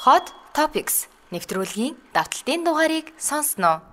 Hot Topics нэвтрүүлгийн давталтын дугаарыг сонсноо.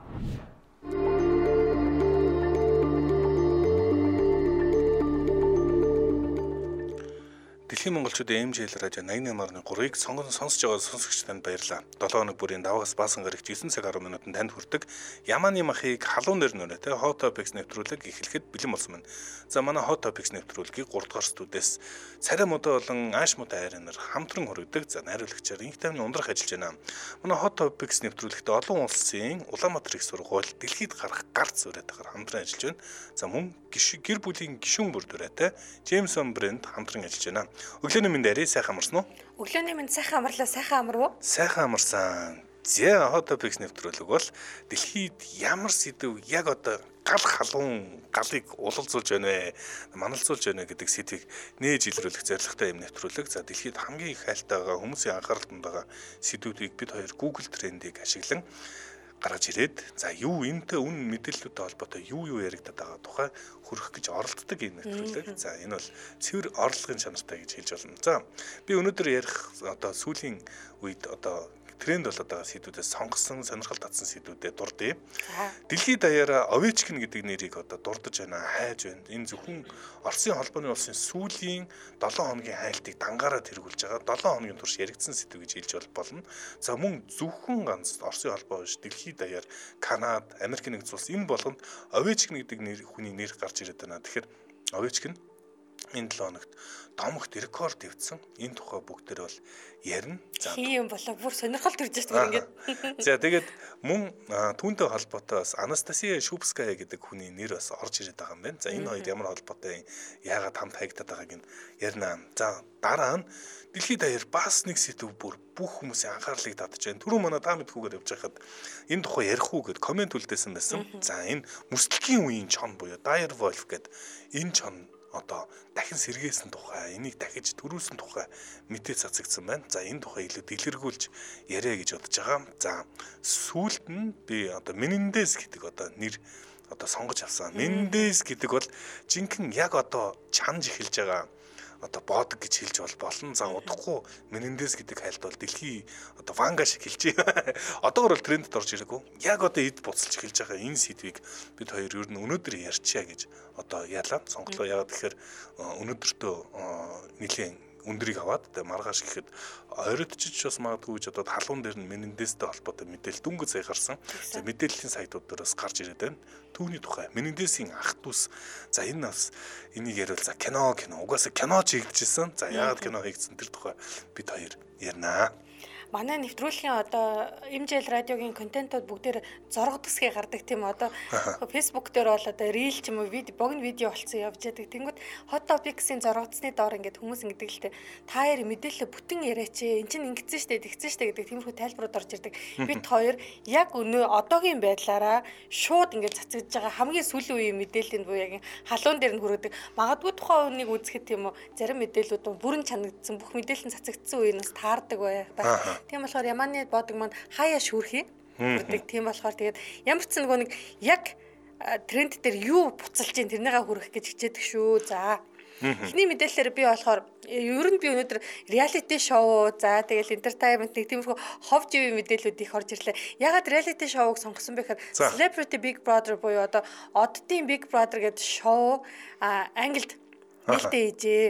Дэлхийн монголчуудын МЖЛ радио 88.3-ыг сонсож байгаа сонсогч танд баярлалаа. 7 хоног бүрийн даваагаас баасан гарагч 9 цаг 10 минутанд танд хүрдэг Ямааны махыг халуун дээр нүрээтэй Hot Topics нэвтрүүлэг эхлэхэд бэлэн болсон байна. За манай Hot Topics нэвтрүүлгийг 3 дугаар студиэс царай модоо болон ааш модоо хайраар хамтран хүргэдэг. За найруулагчаар инх тайвны ундрах ажиллаж байна. Манай Hot Topics нэвтрүүлэгт олон улсын Улаанбаатар их сургууль дэлхийд гарах гарц зөрөөтэйгээр хамтран ажиллаж байна. За мөн гэр бүлийн гишүүн бүр дүрээтэй Jameson брэнд хамтран ажиллаж байна. Өглөөний минь дээрээ сайхан амарсан уу? Өглөөний минь сайхан амарлаа, сайхан амарв уу? Сайхан амарсан. Зэ Hot Topics нэвтрүүлэг бол дэлхийд ямар сэдв яг одоо гал халуун галыг улалзуулж байна вэ? Маналзуулж байна гэдэг сэдвийг нээж илрүүлэх зорилготой юм нэвтрүүлэг. За дэлхийд хамгийн их хайлттай байгаа хүмүүсийн анхааралтанд байгаа сэдвүүдийг бид хоёр Google Trend-ийг ашиглан гаргаж ирээд за юу энэтэй үн мэдээллүүдтэй холбоотой юу яригдаад байгаа тухай хүрэх гэж оролддог юм нэвтрүүлэг. За энэ бол цэвэр орлогын чанартай гэж хэлж болно. За би өнөөдөр ярих одоо сүүлийн үед одоо тренд болоод байгаа сэдвүүдээс сонгосон сонирхол татсан сэдвүүдэд дурдъя. Дэлхийд даяараа Овечкин гэдэг нэрийг одоо дурдж байна, хайж байна. Энэ зөвхөн Оросын холбооны улсын сүүлийн 7 хоногийн хайлтыг дангаараа тэргүүлж байгаа. 7 хоногийн турш яригдсан сэдв гэж хэлж болно. За мөн зөвхөн ганц Оросын холбоо биш дэлхийд даяар Канада, Америк нэгдсэн улс энэ болгонд Овечкин гэдэг хүний нэр гарч ирээд байна. Тэгэхээр Овечкин энэ 7 хоногт домогт рекорд дэвцсэн. Энэ тухай бүгдээр бол ярина. За юм болоо бүр сонирхол төрж байна ингээд. За тэгээд мөн түүнтэй холбоотой бас Анастасия Шубская гэдэг хүний нэр бас орж ирээд байгаа юм байна. За энэ хоёр ямар холбоотой яагаад хамт хаягдаад байгааг нь ярина. За дараа нь дэлхийд даяар бас нэг сэдв бүр бүх хүмүүсийн анхаарлыг татж байна. Түрүү манай та мэдхүүгээр явж байхад энэ тухай ярих уу гэд комент үлдээсэн байсан. За энэ мөслөгийн үеийн чон буюу Dire Wolf гэд энэ чон одоо дахин сэргээсэн тухай, энийг дахиж төрүүлсэн тухай мэдээ цацагдсан байна. За энэ тухай илүү дэлгэргүүлж яриа гэж бодож байгаа. За сүүлд нь би одоо Menendez гэдэг одоо нэр одоо сонгож авсан. Menendez гэдэг бол жинхэнэ яг одоо чанж эхэлж байгаа одоо боодог гэж хэлж болно. За удахгүй Menendez гэдэг хайлт бол дэлхий одоо ванга шиг хэлж байна. Одоогор бол трендэд орж ирээгүй. Яг одоо эд буцалж эхэлж байгаа энэ сэдвийг бид хоёр ер нь өнөөдөр ярьчаа гэж одоо яалаа. Сонголоо яагаад тэгэхээр өнөөдөртөө нэлийн өндрийг аваад тэгээ маргааш гэхэд ойротчиж бас магадгүй гэж одоо халуун дээр нь Menendezтэй холбоотой мэдээлэл дүнгийн сая гарсан. За мэдээллийн сайтууд дээр бас гарч ирээд байна. Түүний тухай Menendez-ийн ах дүүс. За энэ бас энийг яриул за кино угаасаа кино чигдчихсэн. За яагаад кино хийгдсэн тэр тухай бид хоёр ярина. Манай нэвтрүүлгийн одоо МЖЛ радиогийн контентууд бүгдээр зорго тасгий гардаг тийм одоо Facebook дээр бол одоо рил ч юм уу богино видео болцсон явж байдаг. Тэнгүүд Hot Topics-ийн зоргодсны доор ингээд хүмүүс ингэдэг л дээ. Та хоёр мэдээлэл бүтэн яриач ээ. Энд чинь ингэсэн штэ, тэгсэн штэ гэдэг тиймэрхүү тайлбарууд орж ирдэг. Бид хоёр яг өнөө одоогийн байдлаараа шууд ингээд цацагдж байгаа хамгийн сүүлийн үеийн мэдээллийн буюу яг халуун дээр нь хүргэдэг. Магадгүй тухайн үнийг үзэхэд тийм үү зарим мэдээллүүд бүрэн чанагдсан бүх мэдээлэл цацагдсан үеийг бас таардаг байх. Тийм болохоор Ямааны бодог маань хаяа шүүрхий гэдэг. Тийм болохоор тэгээд ямар ч нэг нэг яг тренд дээр юу буцалж ийн тэрнийгээ хүрэх гэж хичээдэг шүү. За. Эхний мэдээлэлээр би болохоор ер нь би өнөөдөр реалити шоу за тэгэл entertainment нэг тиймэрхүү хов живийн мэдээлүүд их орж ирлээ. Ягаад реалити шоуг сонгосон бэ гэхээр Celebrity Big Brother буюу одоо оддын Big Brother гэдэг шоу Англид нээлттэй хийжээ.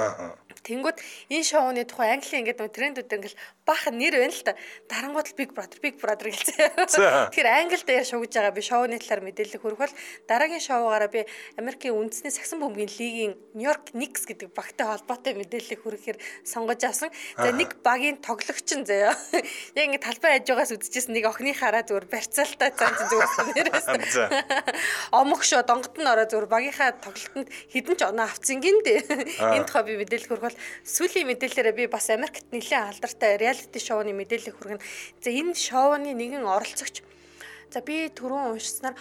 Тэнгүүд энэ шоуны тухай Английн ингээд трендүүд ингээд баахан нэр байна л та. Дарангууд л Big Brother гэлцээ. Тэгэхээр Англид дээр шоугж байгаа би шоуны талаар мэдээлэл хүргэх бол дараагийн шоугаараа би Америкийн үндэсний сагсан бөмбөгийн лигийн Нью-Йорк Knicks гэдэг багтай холбоотой мэдээлэл хүргэхээр сонгож авсан. За нэг багийн тоглогч нь заяа. Яг ингээд талбай хажуугаас үзчихсэн нэг охины хараа зүгээр барьцаалтай цаан зүгээр нэрээс. Омог шоо донгод нь ороо зүгээр багийнхаа тоглолтод хідэн ч оноо авцсан гиндэ. Энэ тухай би мэдээлэл хүргэх сүүлийн мэдээлэлээр би бас Америкт нэлээд алдартай реалити шоуны мэдээлэл хүргэнэ. За энэ шоуны нэгэн оролцогч. За би түрүүн уншсанаар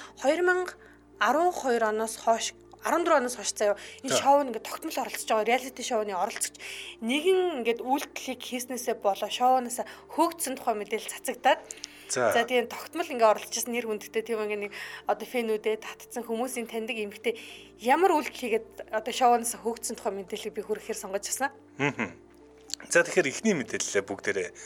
2012 оноос хойш 14 оноос хойш заяа энэ шоунд ингээд тогтмол оролцож байгаа реалити шоуны оролцогч нэгэн ингээд үйлдэлийг хийснээсээ болоо шоунаас хөөгдсөн тухай мэдээлэл цацагдаад за тийм тогтмол ингээ оролцсон нэр хүндтэй тийм ингээ нэг одоо фэнүүдэд татцсан хүмүүсийн таньдаг эмэгтэй ямар үйлдэл хийгээд одоо шоунаас хөөгдсөн тухай мэдээллийг би хүргэхээр сонгож авсан. За тэгэхээр эхний мэдээлэлээ бүгдээрээ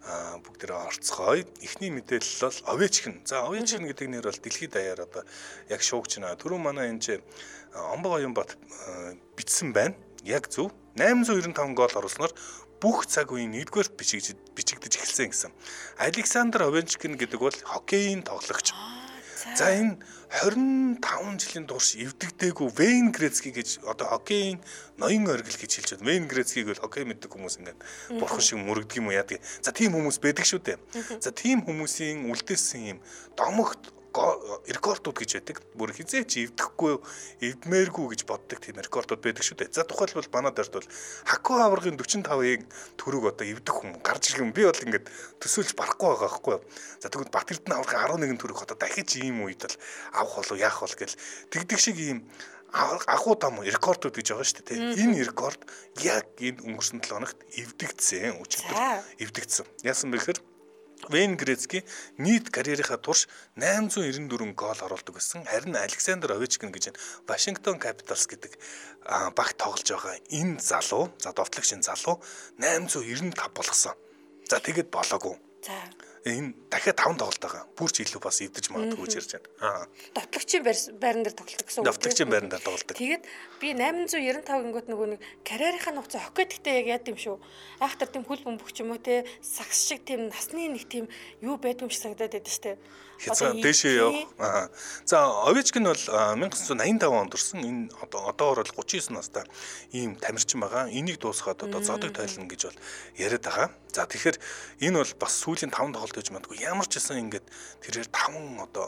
бүгдээрээ орцгоё. Эхний мэдээлэл бол Овечкин. За Овечкин гэдэг нэр бол дэлхийд даяар одоо яг шуугч байна. Түрүү манай энэ Омбог Оюнбат бичсэн байна. Яг зөв 895 гол оруулснаар бүх цаг үеийн 1-р бичигдэж эхэлсэн гэсэн. Александр Овечкин гэдэг бол хоккейн тоглогч. За энэ 25 жилийн турш эвдэгдээгүй Вейн Грецки гэж одоо хоккейн ноён оргил гэж хэлж байна. Вейн Грецкиг бол хоккей мэддэг хүмүүс ингээд бурхан шиг мөрөгдөг юм уу яадаг. За тийм хүмүүс байдаг шүү дээ. За тийм хүмүүсийн үлдээсэн юм домогт рекордууд гэж байдаг. Бүр хизээч эвдэхгүй, эвдмээргүй гэж боддог тийм рекордууд байдаг шүү дээ. За тухайлбал манай дард бол Хаку аваргын 45-ыг төрөг одоо эвдэх хүн гарч ирэх юм. Би бол ингээд төсөөлж барахгүй байгаа байхгүй. За тэгвэл Бат Эрдэнэ аваргын 11 төрөг одоо дахиж ийм үед л авах болов яах бол гэл тэгдэг шиг ийм агуу дам рекордууд гэж байгаа шүү дээ. Энэ рекорд яг энэ өнгөрсөн 7 хоногт эвдэгдсэн. Өчигдөр эвдэгдсэн. Яасан бэ гэхээр Вейн Грецки нийт карьерийнхаа турш 894 гол оруулдаг гэсэн. Харин Александр Овечкин гэж Вашингтон Капиталс гэдэг багт тоглож байгаа энэ залуу, за довтлогч энэ залуу 895 болгосон. За тэгэд болоогүй. За энэ дахиад 5 тоглолт байгаа. Бүр ч илүү бас эвдэж магадгүй гэж ярьж байна. Довтлогчийн байран дээр тоглолт гэсэн үг. Довтлогчийн байран дээр тоглолт. Тэгээд би 895 гингүүт нөгөө нэг карьерийнхаа нухацаа хоккей гэхдээ яг яад юм шүү. Айхтар тийм хөл бөмбөг ч юм уу те сагс шиг тийм насны нэг тийм юу байдгүй юм шиг санагдаад байдаг штэ. Хязгаар дээшээ явах. За Овечкин бол 1985 онд орсон. Энэ одоогоор бол 39 настай ийм тамирчин байгаа. Энийг дуусгаад одоо зодог тайлна гэж бол яриад байгаа. За тэгэхээр энэ бол бас сүүлийн 5 тоглолт гэж мэдгүй. Ямар ч гэсэн ингээд тэрээр 5 одоо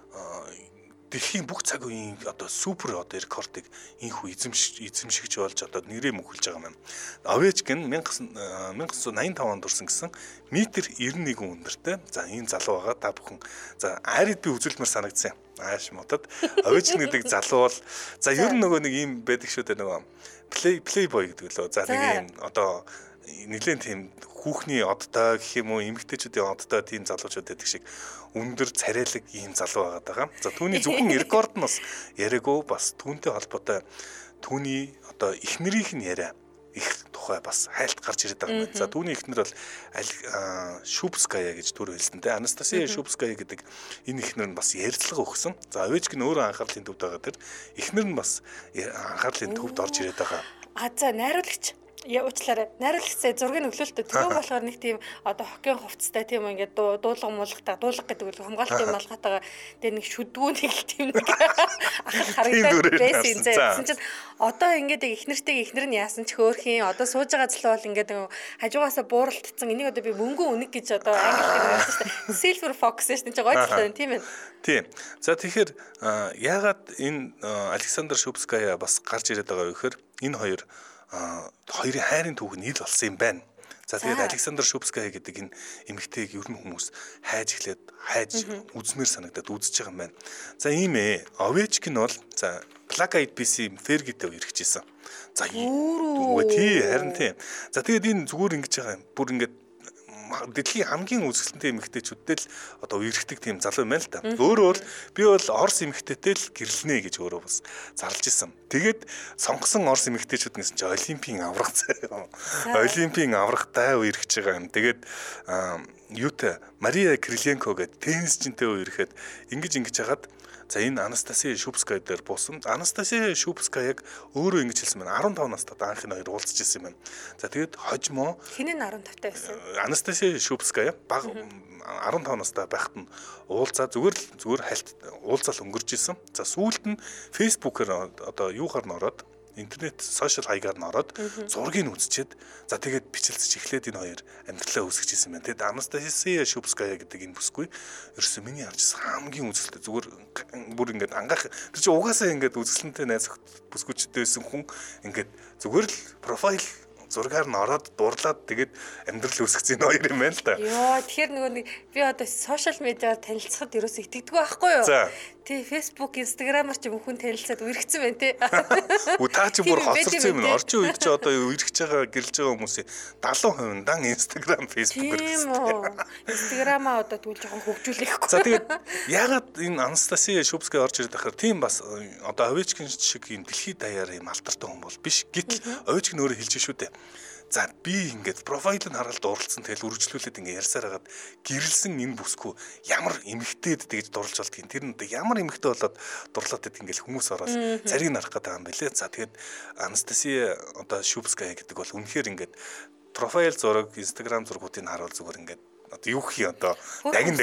дэлхийн бүх цаг үеийн одоо супер одоо рекордыг инхүү эзэмшигч болж одоо нэрээ мөхөлж байгаа юм. Овечкин 1985 онд орсон гэсэн метр 91 өндөртэй. За энэ залуу байгаа та бүхэн. За арид би үзүүлмээр санагдсан. Ааш модод Овечкин гэдэг залуу бол за ер нь нөгөө нэг юм байдаг шүү дээ нөгөө плейбой гэдэг лөө. За нэг юм одоо нэгэн тийм хүүхний одтой гэх юм уу эмэгтэйчүүдийн одтой тийм залуучууд байдаг шиг өндөр царайлаг ийм залуу байгаа. За түүний зөвхөн рекорд нь бас яриаггүй бас түүнтэй холбоотой түүний одоо эхнэрийнх нь яриа их тухай бас хайлт гарч ирээд байгаа юм байна. За түүний эхнэр бол Шубская гэж түр хэлсэн те. Анастасия Шубская гэдэг энэ эхнэр нь бас ярилцлага өгсөн. За Овечкин өөрөө анхаарлын төвд байгаа тэр эхнэр нь бас анхаарлын төвд орж ирээд байгаа. За найруулагч уучлаарай. Найруулагчтай зургийг өглөөлтөө төгөө болохоор нэг тийм одоо хоккейн хувцастай тийм ингээд дуулга муулгатай дуулга гэдэг үл хамгаалтын малгайтайгаа дээр нэг шүдгүү нэг тийм нэг ахал харагдаад байсан. Тэгсэн чинь одоо ингээд эхнэр нь яасан ч хөөрхийн одоо сууж байгаа залуу бол ингээд хажуугаасаа бууралтцсан энийг одоо би мөнгөн үнэг гэж одоо англиар хэлсэн шүү дээ. Silver fox шүү дээ. Гой талаа тийм ээ. Тийм. За тэгэхээр яагаад энэ Александр Шубская бас гарч ирээд байгаа вэ гэхээр энэ хоёрын хайрын түүх нь ил болсон юм байна. За тэгээд Александр Шубская гэдэг энэ эмэгтэйг ер нь хүмүүс хайж үзмээр санагдаад үзэж байгаа юм байна. За ийм Овечкин бол за Black Eyed Peas-ийн Fergie-тэй үргэлжижсэн. За тий харин тийм. За тэгээд энэ зүгээр ингэж байгаа юм. Бүр ингэж дэлхийн хамгийн үзэсгэлэнтэй эмэгтэйчүүдтэй л одоо үерхдэг тийм залуу юм байна л да. Өөрөө бол би бол Орос эмэгтэйтэй л гэрлэнэ гэж өөрөө бас зарлж исэн. Тэгээд сонгосон Орос эмэгтэйчүүд гэсэн чинь Олимпийн аврах заяа. Олимпийн аврахтай үерхэж байгаа юм. Тэгээд юутай Мария Кириленко гэдэг теннисчинтэй үерхэд ингэж хагаад за энэ Анастасия Шубская дээр буусан. Анастасия Шубскаяг өөрөө ингэж хэлсэн байна. 15 настай анх нь хоёр уулзч ирсэн юм байна. За тэгээд хожимо хинээ 15 байсан. Анастасия Шубская баг 15 настай байхад нь уулзаа зүгээр хальт уулзаал өнгөрч исэн. За сүүлд нь фэйсбүүкээр одоо юухаар н ороод интернет сошиал хаягаар н ороод зургийг үзчихэд за тэгээд бичлэлцэж эхлээд энэ хоёр амьдралаа үүсгэжсэн байна. Тэгэд Анастасия Шубская гэдэг энэ бүсгүй ерөөсөө миний харжсан хамгийн үзэлтэй зүгээр бүр ингээд ангаах тэр чинь угаасаа ингээд үзэсгэлэнтэй найз бүсгүйчтэй байсан хүн ингээд зүгээр л профайл зургаар нь ороод дуурлаад тэгээд амьдрал үүсгэсэн хоёр юм байна л да. Йоо тэгэхээр нөгөө нэг би одоо сошиал медиаар танилцахад ерөөсөө итгэдэггүй байхгүй юу? Тий Facebook, Instagram-аар ч юм хүн танилцаад үргэлжсэн байна тий. Та чи бүр хоцорсон юм. Орчин үед ч одоо үргэлж байгаа гэрэлж байгаа хүмүүсийн 70% дан Instagram, Facebook-ээр тийм үү. Instagram-аа одоо тэгвэл жоохон хөгжүүлэхгүй. За тэгээд ягаад энэ Анастасия Шубская орж ирээд байхаар тийм бас одоо Овечкин шиг юм дэлхийд даяар юм алтартай хүн бол биш. Гэтэл Овечкин өөрөө хэлж шүү дээ. За би ингээд профайлыг хараад дурлцсан тэгэл үргэлжлүүлээд ингээд ярьсаар хагаад гэрэлсэн энэ бүсгүй ямар эмэгтэйд тэгж дурлж болдгийг тэр нь ямар эмэгтэй болоод дурлаад байдаг ингээд хүмүүс ороод зарийг нарах гэдэг юм бэлээ. За тэгээд Анастасия одоо Шубская гэдэг бол үнэхээр ингээд профайл зураг, Instagram зургуудыг харуул зүгээр ингээд одоо юу гэх юм одоо дагин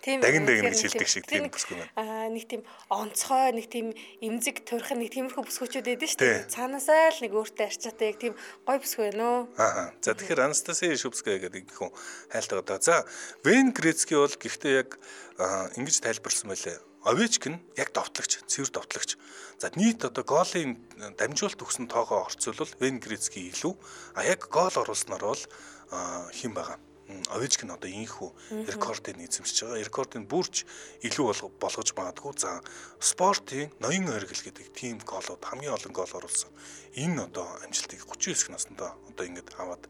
гэж хэлдэг шиг тийм бүсгүй байна. Нэг тийм онцгой, нэг тийм эмзэг төрх нэг тиймэрхүү бүсгүүчүүд байдаг шүү дээ. Цаанаасаа л нэг өөртөө арчаатай яг тийм гой бүсгүй байна уу? За тэгэхээр Анастасия Шубская гэдэг хүн хайлтаа одоо. За Вейн Грецкий бол гэхдээ яг ингэж тайлбарласан байлээ. Овечкин яг довтлогч, цэвэр довтлогч. За нийт одоо голын дамжуулалт өгсөн тоогоо орцуулбал Вейн Грецкий илүү. Яг гол оруулснаар бол хэн байгаа? Овечкин одоо инхүү рекордыг эзэмшиж байгаа. Рекордыг бүрч илүү болгож магадгүй. За спортын ноён оргил гэдэг тим голууд хамгийн олон гол оруулсан. Энэ одоо амжилтыг 39 наснда одоо ингэж аваад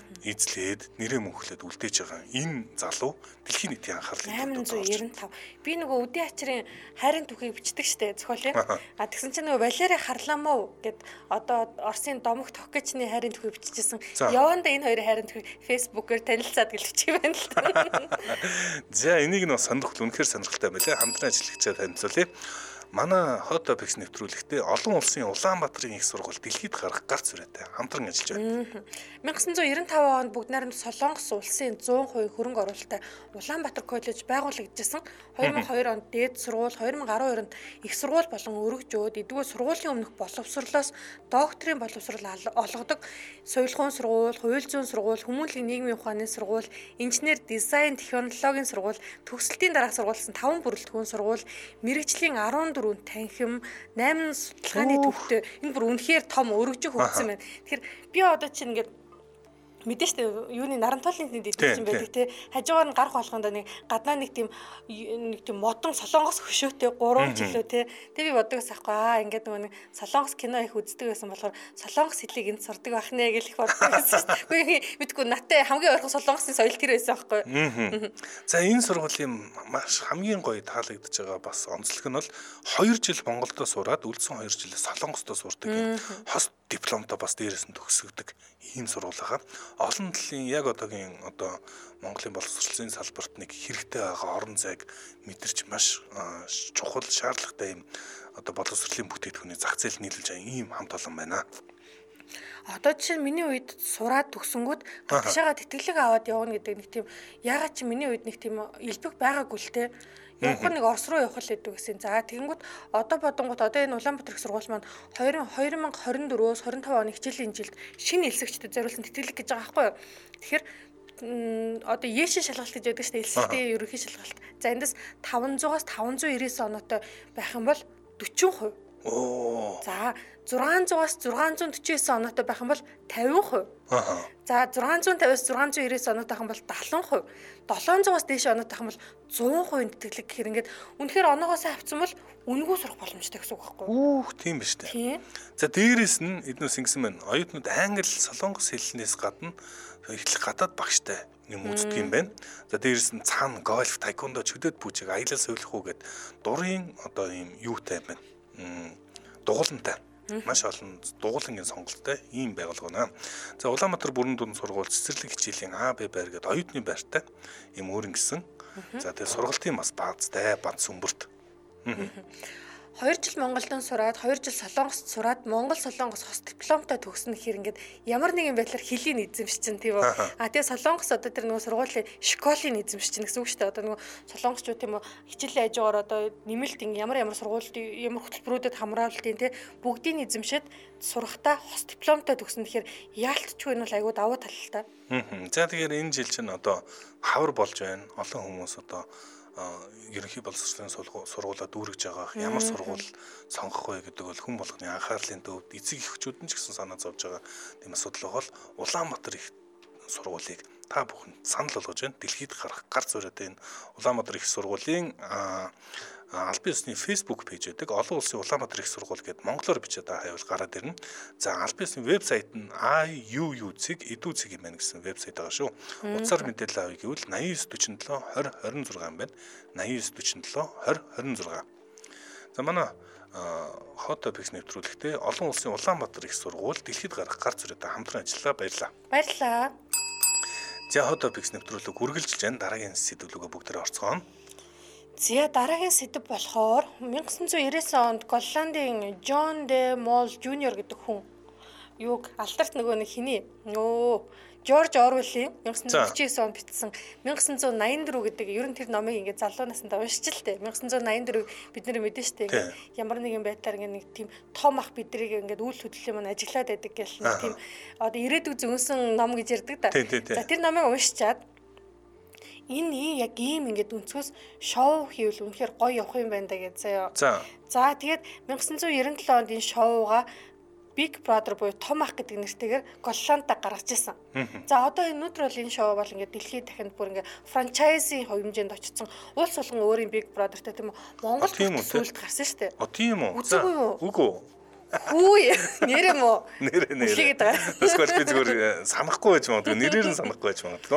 эзлээд нэрээ мөнхлээд үлдээж байгаа. Энэ залуу дэлхийн нийтийн анхаарлыг 895. Би нөгөө Үдийн ачрын хайрын түүхийг бичдэг штэ зохиолын. Тэгсэн чинь нөгөө Валери Харламов гэд одоо Оросын Домог Токечны хайрын түүхийг бичижсэн. Яванда энэ хоёрын хайрын түүхийг фэйсбүүкээр танилцаад гэлчих юм байна л та. За энийг нь сонирхол үнэхээр сонирхолтой байлаа. Хамтран ажиллагчаа танилцуулъя. Манай Hot Topics нэвтрүүлэгтээ олон улсын Улаанбаатарын их сургууль дэлхийд гарах гарц үрээтэй хамтран ажиллаж байна. 1995 онд бүгд найрамд Солонгос улсын 100% хөрөнгө оруулалттай Улаанбаатар коллеж байгуулагдчихсан. 2002 онд дээд сургууль, 2012 онд их сургууль болон өргөжөөд эдгээр сургуулийн өмнөх боловсролоос докторийн боловсрол олгодог соёлын сургууль, хууль зүйн сургууль, хүмүүнлэгийн нийгмийн ухааны сургууль, инженер дизайн технологийн сургууль, төгсөлтийн дараах сургууль гэсэн 5 бүрэлдэхүүн сургууль, мэрэгжлийн 14 танхим, 8 судалгааны төвтэй энэ бүр үнэхээр том өргөжих хөгжсөн байна. Тэгэхээр би одоо чинь ингээд мэдэн штэ юуны нарантуулын тэнд идэх юм байдаг те хажуугаар нь гарах болгонд нэг гаднаа нэг тийм модон солонгос хөшөөтэй 3 жилөө те тэг би боддогс ахгүй ингээд нөгөө нэг солонгос кино их үздэг байсан болохоор солонгос хэлийг энд сурдаг байх нэ гэж их боддог байсан шүү дээ. Үгүй мэдгүй наттай хамгийн ойрхон солонгосын соёл тэр байсан байхгүй. За энэ сургуулийн маш хамгийн гоё таалагдж байгаа бас онцлог нь бол 2 жил Монголдо сураад үлдсэн 2 жил солонгосдо сурдаг. Хос дипломтой бас дээрээс нь төгсгдөг ийм сургууль байгаа. Олон талын яг одоогийн одоо Монголын боловсролын салбарт нэг хэрэгтэй байгаа орон зайг мэдэрч маш чухал шаардлагатай юм одоо боловсролын бүтээгдэхүүний зах зээл нийлүүлж байгаа ийм хамт олон байна. Одоо жишээ нь миний үед сураад төгсөнгүүд гадагшаага тэтгэлэг аваад явна гэдэг нэг тийм ягаад чи миний үед нэг тийм элбэг байгаагүй л те. Явах нэг Орос руу явах л гэдэг гэсэн. За тэгэнгүүт одоо бодонгууд одоо энэ Улаанбаатар их сургууль маань 2024-өөс 25 оны хичээлийн жилд шинэ элсэгчдэд зориулсан тэтгэлэг гэж байгаа байхгүй юу. Тэгэхээр одоо Ешин шалгалт гэж байдаг шүү дээ. Элсэлтийн ерөнхий шалгалт. За эндээс 500-аас 599 оноотой байх юм бол 40%. За 600-аас 649 оноотой байх юм бол 50%. За 650-аас 699 оноотой байх юм бол 70%. 700-аас дээш оноотой байх юм бол 100% тэтгэлэг гэхээр ингээд үнэхээр оноогоос авцсан бол үнэгүй сурах боломжтой гэсэн үг байхгүй. Тийм ба штэ. За дээрээс нь эднээс ингэсэн байна. Оюутнууд англи, солонгос хэлнээс гадна их гадаад багштай юм үздэг юм байна. За дээрээс нь цаана гольф, тайквондо, чөдөд бүжиг, аялал суулгах уу гэд дурын одоо ийм юутай байна. Дугуулантай. Маш олон дугуулангийн сонголттой ийм байгууллага байна. За Улаанбаатар бүрэн дүн сургууль цэцэрлэг хичээлийн АБ байр гэдэг оюутны байртай ийм өөрийн гисэн. За тэгээ сургалтын бас баазтай, бац сүмбэрт. 2 жил Монголд сураад 2 жил Солонгост сураад Монгол Солонгос хос дипломтой төгснө гэхээр ингээд ямар нэгэн байдлаар хэлийг эзэмшчин тийм үү. Тэгээ Солонгос одоо тэр нөгөө сургуулийн школын эзэмшчин гэсэн үг шүү дээ. Одоо нөгөө солонгосчууд тийм үү хичээлийн хажуугаар одоо нэмэлт ямар сургуульд ямар хөтөлбөрүүдэд хамруулалтын тийм бүгдийг эзэмшээд сурахтаа хос дипломтой төгснө гэхээр яалтчгүй нь бол айгүй давуу тал л та. За тэгэхээр энэ жил чинь одоо хавар болж байна. Олон хүмүүс одоо ерөнхий боловсролын сургуулаа дүүргэж байгаа ямар сургууль сонгох вэ гэдэг бол хүн болгоны анхаарлын төвд эцэг эхчүүд нь ч гэсэн санаа зовж байгаа тийм асуудал бол Улаанбаатар их сургуулийг та бүхэн санал болгож байна. Дэлхийд гарах гарц өрөөтэй энэ Улаанбаатар их сургуулийн албан ёсны Facebook пэйж байдаг. Олон улсын Улаанбаатар их сургууль гэдэг монголоор бичээд хайвал гараад ирнэ. За албан ёсны вебсайт нь IUUC юм байна гэсэн вебсайт байгаа шүү. Утсаар мэдээлэл авъя гэвэл 8947 2026 юм байна. 8947 2026. За манай hot topics нэвтрүүлэгтээ олон улсын Улаанбаатар их сургууль дэлхийд гарах гар зүрээтэй хамтран ажиллаа. Баярлалаа. Баярлалаа. За hot topics нэвтрүүлэг үргэлжилж байна. Дараагийн сэдвлүүгээ бүгдээрээ орцгооно. За дараагийн сэдв болохоор 1999 онд Голландын John de Mol Jr гэдэг хүн юуг алдарт нөгөө нэг хиний Жорж Орвеллийн 1949 онд бичсэн 1984 гэдэг ер нь тэр номыг ингээд залуу наснд уншиж л дээ. 1984 бид нэр мэдэн штэ ингээд ямар нэгэн байдлаар ингээд нэг тийм том ах бидрийг ингээд үйл хөдлөлийн маань ажиглаад байдаг гэх нэг тийм одоо ирээдүйг зөнсөн ном гэж ярьдаг да. За тэр номыг уншичаад энэ яг ийм ингээд өнцгөөс шоу хийвэл үнэхээр гоё явах юм байна да гэж заяа. За тэгээд 1997 онд энэ шоуга Big Brother буюу том ах гэдэг нэртэйгээр Голландта гаргаж ирсэн. За одоо өнөөдөр бол энэ шоу бол ингээд дэлхийд дахинд бүр ингээд франчайзийн хэмжээнд очсон. Улс болгон өөрийн Big Brother-тай тийм үү Монгол сүлд гарсан шүү дээ. Тийм үү? Үгүй. Хүү нэр юм уу? Нэр. Эсвэл би зүгээр санахгүй байж магадгүй. Нэрээр нь санахгүй байж магадгүй.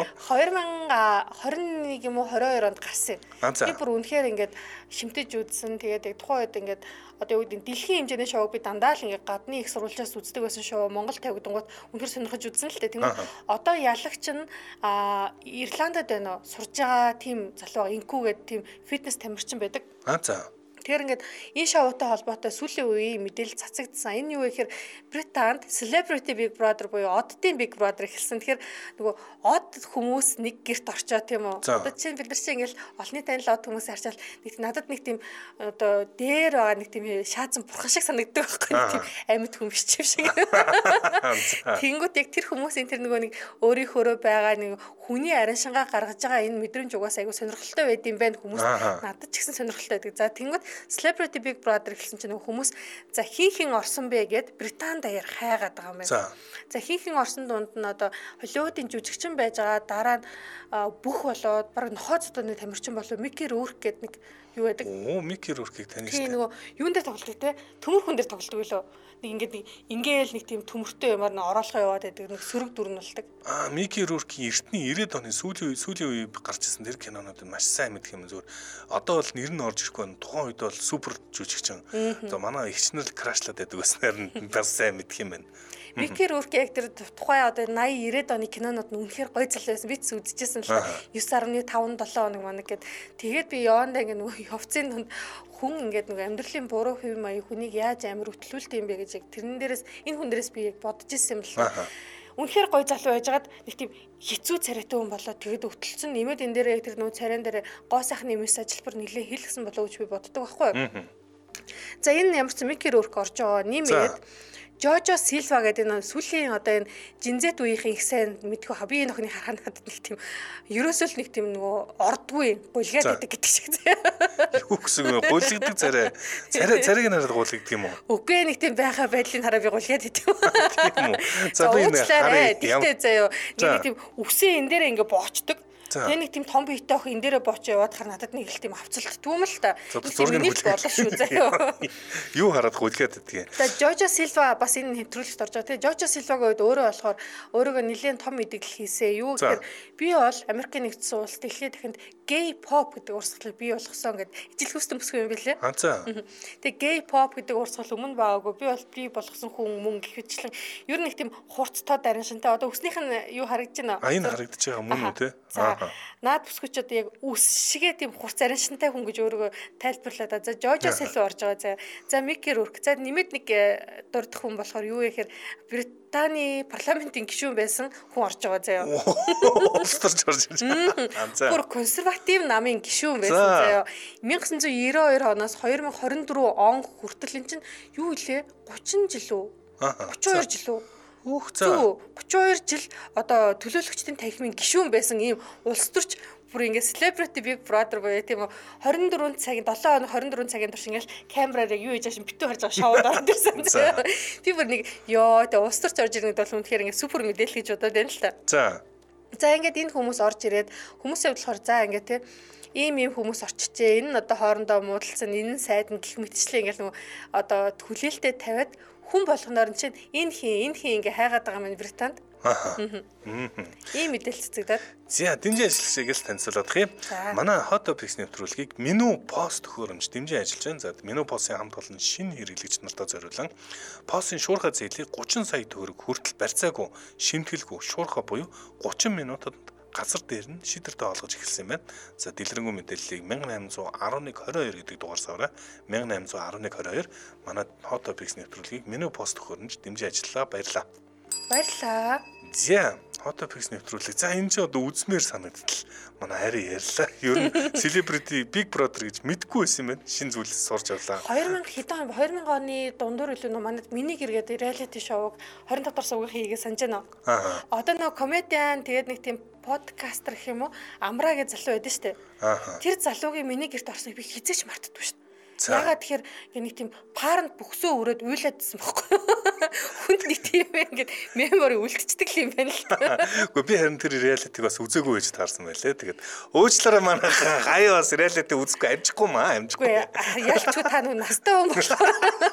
2021 юм уу 22 онд гарсан. Би бүр үнэхээр ингээд шимтэж үзсэн. Тэгээд тухайн үед ингээд одоо юу гэдэг дэлхийн хэмжээний шоуг би дандаа л ингээд гадны их сурвалжаас үздэг байсан шоу Монгол тавигдангууд үнэхээр сонирхож үзсэн л дээ. Тэгээд одоо ялагч нь Ирландд байна уу? Сурж байгаа тийм залуу инкүү гэдэг тийм фитнес тамирчин байдаг. Тэгэхээр ингээд энэ шоутай холбоотой сүүлийн үеийн мэдээлэл цацагдсан. Энэ юу вэ гэхээр Британд Celebrity Big Brother буюу оддын Big Brother эхэлсэн. Тэгэхээр нөгөө од хүмүүс нэг гэрт орчоо тийм үү. Одоо чинь бид нар чинь ингээд олонний танил од хүмүүс харчаал нэг надад нэг тийм одоо дээр байгаа нэг тийм шаазан бурхан шиг санагддаг байхгүй нэг тийм амьд хүн бичив шиг. Тэнгүүд яг тэр хүмүүсийн тэр нөгөө нэг өөрийнхөөрөө байгаа нэг хүний арин шангаа гаргаж байгаа энэ мэдрэмж угаас айгүй сонирхолтой байд юм байна хүмүүс надад ч гэсэн сонирхолтой байдаг. За тэнгүүд Celebrity Big Brother гэсэн чинь хүмүүс за хин орсон бэ гэд Британд даяар хайгаад байгаа юм байна. За хин орсон дунд нь одоо Холливуудын жүжигчин байж байгаа дараа нь бүх болоод баг нохоо цодны тамирчин болоо Микки Рурк гэд нэг юу байдаг. Микки Руркийг таних шүү дээ. Тийм нөгөө юун дээр тоглодог те төмөр хүн дээр тоглодог билүү. Нэг ингээл нэг тийм төмөртэй юмар н ороолгоо яваад байдаг нэг сөрөг дүрн болдог. Микки Руркийн эртний 90-ад оны сүүлийн үе гарч ирсэн тэр кинонууд маш сайн мэдх юм зүгээр. Одоо бол нэр нь орж ирэхгүй байна. Тухайн үед бол супер жүжигчин. За манай ихчнэр крашлаад байдаг байснаар нь бас сайн мэдх юм байна. Микки Рурк яг тэр тухайн одоо 80 90-ад оны кинонууд нь үнэхээр гоё зал байсан. Би ч үзчихсэн л 9.5 7 хоног манаг гэд. Тэгээд би явандаа ингээ нөгөө хувцсын дунд хүн ингээд нөгөө амьдралын буруу хэв маяг хүнийг яаж амар өтлүүлдэг юм бэ гэж яг тэрэн дээрээс энэ хүн дээрээс би яг бодож ирсэн юм л. Үнэхээр гоё залуу байжгаад нэг тийм хэцүү царайтай хүн болоод тэгээд өтөлцөн нэмээд энэ дээрээ тэр нөгөө царайн дээр гоо сайхны мэс ажилбар нэлээ хэлгсэн болоо гэж би боддог байхгүй юу. За энэ ямар ч Микки Рурк орж байгаа нэмээд Жожо Силва гэдэг энэ сүүлийн одоо энэ жинзет үеийнхэн их сайн мэдгүй хаа би энэ охины харахад надад нэг тийм ерөөсөө л нэг тийм нөгөө ордгүй гулгаад байдаг гэдэг шиг зэ. Юу гэсэн юм гулгдаг царайг нараад гулгдаг юм уу? Үгүй нэг тийм байха байдлыг хараа би гулгаад идэв. Тийм үү. За би энэ хараа тэгтээ заяа нэг тийм үсээ энэ дээр ингээ боочдөг. Тэгээ нэг тийм том биетэй ох энэ дээрээ бооч яваад хар надад нэг л тийм авцалтдгүй юм л та. Зургийг нь болоо шүү заяа. Юу хараад гулгаад байдгийг. За Жожо Силва бас энэ нэвтрүүлэгт орж байгаа. Тэгээ Жожо Силвагийн үед өөрөө болохоор өөрийгөө нэлээд том мэдээлэл хийсэн. Юу гэхээр би бол Америкийн нэгдсэн улс дэлхийд дахинд gay pop гэдэг урсгалыг бий болгосон гэд ижил хүстэн бүсгүй юм билээ. Тэгээ gay pop гэдэг урсгал өмнө байгаагүй. Би бол бий болгосон хүн мөн гэхвчлэн ер нь нэг тийм хурцтай дарин шинтэй одоо өснийх нь юу харагдаж байна? Энэ харагдаж байгаа мөн үү те? Наад бүсгүйч одоо яг үс шигээ тийм хурц арин шинтэй хүн гэж өөрийгөө тайлбарлаад. За Жожо Силва орж байгаа. За Микки Рурк. За нэмээд нэг дурдах хүн болохоор юу вэ гэхээр Британий парламентын гишүүн байсан хүн орж байгаа заяа. Улс төрч орж ирж байгаа. Бүр консерватив намын гишүүн байсан заяа. 1992 оноос 2024 он хүртэл эн чинь юу илээ 30 жил үү? 32 жил үү? 32 жил одоо төлөөлөгчдийн танхимын гишүүн байсан ийм улс төрч бүр ингээд Celebrity Big Brother буюу тийм 24 цагийн 7 хоног 24 цагийн турш ингээд камераар юу хийж байгаа битүү харж байгаа шоуд орж ирсэн. Тийм бүр нэг ёо тэ улс төрч орж ирнэ гэдэг бол үнэхээр ингээд супер мэдээлэл гэж бодоод байна л та. За ингээд энэ хүмүүс орж ирээд хүмүүсээ болохоор за ингээд тийм ийм хүмүүс орчжээ. Энэ нь одоо хоорондоо муудалцсан энэ сайд нь гих мэтчлээ ингээд нөгөө одоо хүлээлтэд тавиад хүн болгоноор нь чинь энэ хин ингээ хайгаад байгаа юм Британд. Ийм мэдээлэл цэцэгдээд. За дэмжин ажиллагчигээс танилцуулах юм. Манай Hot Topics нэвтрүүлгийг меню пост төхөөрөмж дэмжин ажиллаж байна. За меню постын хамт олон шинэ хэрэглэгч нартаа зориулан постын шуурхай зээлийг 30 сая төгрөг хүртэл барьцаагүй, шимтгэлгүй шуурхай буюу 30 минутад газар дээр нь шийдвэртэй олгож эхэлсэн юм байна. За дэлгэрэнгүй мэдээллийг 181122 гэдэг дугаарсаараа 181122 манай Hot Topics нэвтрүүлгийг меню пост төхөөрөмж дэмжин ажиллаа. Баярлалаа. Баярлалаа. За Hot Topics нэвтрүүлэг. За энэ ч одоо үзмээр санагдтал манай харин ярьлаа. Ер нь celebrity Big Brother гэж мэдгүй байсан юм байна. Шинэ зүйлс сурч авлаа. 2000 оны дундуур илүү нөө манайд миний гэргээд reality show-г 25 дахь сувгийн хийгээ санаж байна уу? Одоо нөө комедиан тэгээд нэг тийм подкастер гэх юм уу? Амраа гэж залуу байдаг шүү дээ. Тэр залуугийн миний гэрт орсныг би хизээч мартдаггүй шүү дээ. Ягаад тэгэхээр нэг тийм парент бөхсөө өрөөд уйлаадсэн байхгүй. Хүнд нэг тийм ингээд мемори үлдчихдэг юм байна л та. Гэхдээ би харин тэр реалитиг бас үзээгүй байж таарсан байлээ. Тэгээд өөчлөөрөө манайхан хаяа бас реалити үзэхгүй амжихгүй маа амжихгүй. Ялчгүй та нүг настай хүн болохоор.